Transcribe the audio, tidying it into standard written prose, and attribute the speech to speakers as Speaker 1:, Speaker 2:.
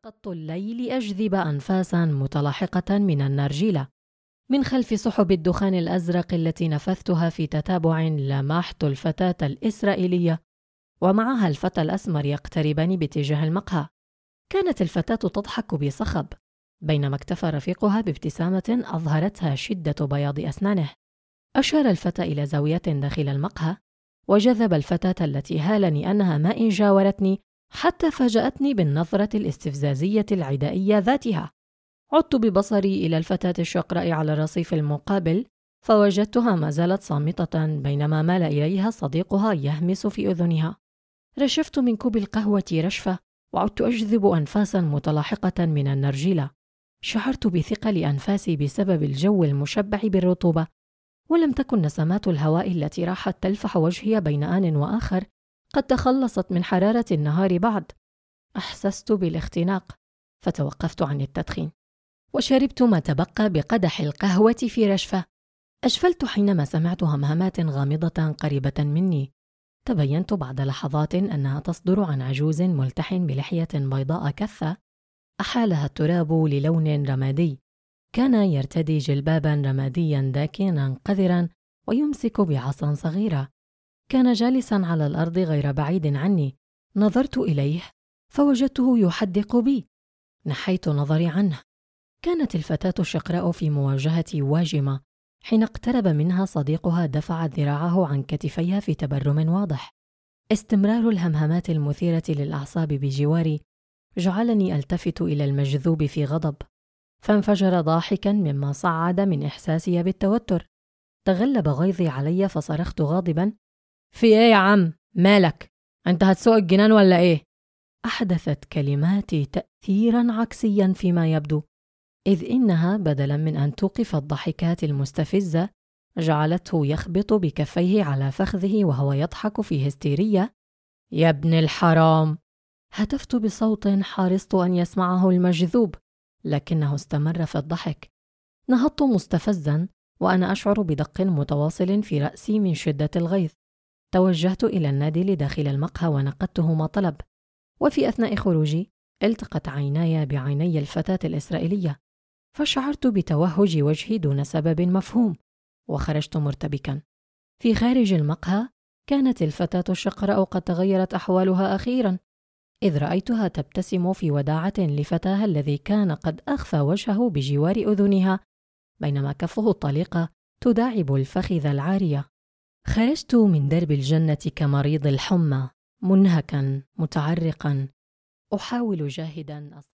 Speaker 1: استيقظت الليل لأجذب أنفاسا متلاحقة من النرجيلة. من خلف سحب الدخان الأزرق التي نفثتها في تتابع لمحت الفتاة الإسرائيلية ومعها الفتى الأسمر يقتربان باتجاه المقهى. كانت الفتاة تضحك بصخب بينما اكتفى رفيقها بابتسامة أظهرتها شدة بياض أسنانه. أشار الفتى إلى زاوية داخل المقهى وجذب الفتاة التي هالني أنها ما إن جاورتني حتى فاجأتني بالنظرة الاستفزازية العدائية ذاتها. عدت ببصري إلى الفتاة الشقراء على الرصيف المقابل فوجدتها ما زالت صامتة بينما مال إليها صديقها يهمس في أذنها. رشفت من كوب القهوة رشفة وعدت أجذب أنفاسا متلاحقة من النرجيلة. شعرت بثقل أنفاسي بسبب الجو المشبع بالرطوبة، ولم تكن نسمات الهواء التي راحت تلفح وجهي بين آن وآخر قد تخلصت من حرارة النهار بعد. أحسست بالاختناق فتوقفت عن التدخين وشربت ما تبقى بقدح القهوة في رشفة. أجفلت حينما سمعت همهمات غامضة قريبة مني. تبينت بعد لحظات أنها تصدر عن عجوز ملتح بلحية بيضاء كثة أحالها التراب للون رمادي. كان يرتدي جلبابا رماديا داكنا قذرا ويمسك بعصا صغيرة. كان جالسا على الأرض غير بعيد عني. نظرت إليه فوجدته يحدق بي. نحيت نظري عنه. كانت الفتاة الشقراء في مواجهتي واجمة. حين اقترب منها صديقها دفعت ذراعه عن كتفيها في تبرم واضح. استمرار الهمهمات المثيرة للأعصاب بجواري جعلني ألتفت إلى المجذوب في غضب، فانفجر ضاحكا مما صعد من إحساسي بالتوتر. تغلب غيظي علي فصرخت غاضبا: في إيه يا عم؟ مالك؟ أنت هتسوق الجنان ولا إيه؟ أحدثت كلماتي تأثيرا عكسيا فيما يبدو، إذ إنها بدلا من أن توقف الضحكات المستفزة جعلته يخبط بكفيه على فخذه وهو يضحك في هستيرية. يا ابن الحرام! هتفت بصوت حرصت أن يسمعه المجذوب، لكنه استمر في الضحك. نهضت مستفزا وأنا أشعر بدق متواصل في رأسي من شدة الغيظ. توجهت إلى النادي لداخل المقهى ونقدته ما طلب، وفي أثناء خروجي التقت عيناي بعيني الفتاة الإسرائيلية، فشعرت بتوهج وجهي دون سبب مفهوم وخرجت مرتبكا. في خارج المقهى كانت الفتاة الشقراء قد تغيرت أحوالها أخيرا، إذ رأيتها تبتسم في وداعة لفتاها الذي كان قد أخفى وجهه بجوار أذنها بينما كفه الطليقة تداعب الفخذ العارية. خرجت من درب الجنة كمريض الحمى، منهكا متعرقا، أحاول جاهدا